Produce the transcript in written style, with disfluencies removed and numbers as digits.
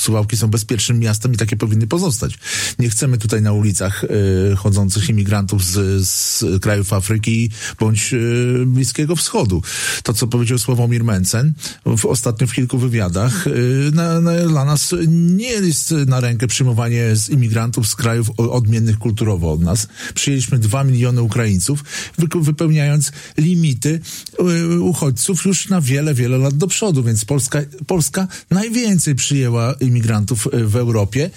Suwałki są bezpiecznym miastem i takie powinny pozostać. Nie chcemy tutaj na ulicach chodzących imigrantów z krajów Afryki bądź Bliskiego Wschodu. To, co powiedział Sławomir Mencen ostatnio w kilku wywiadach, dla nas nie jest na rękę przyjmowanie z imigrantów z krajów odmiennych kulturowo od nas. Przyjęliśmy 2 miliony Ukraińców, wypełniając limity uchodźców już na wiele, wiele lat do przodu, więc Polska najwięcej przyjęła imigrantów w Europie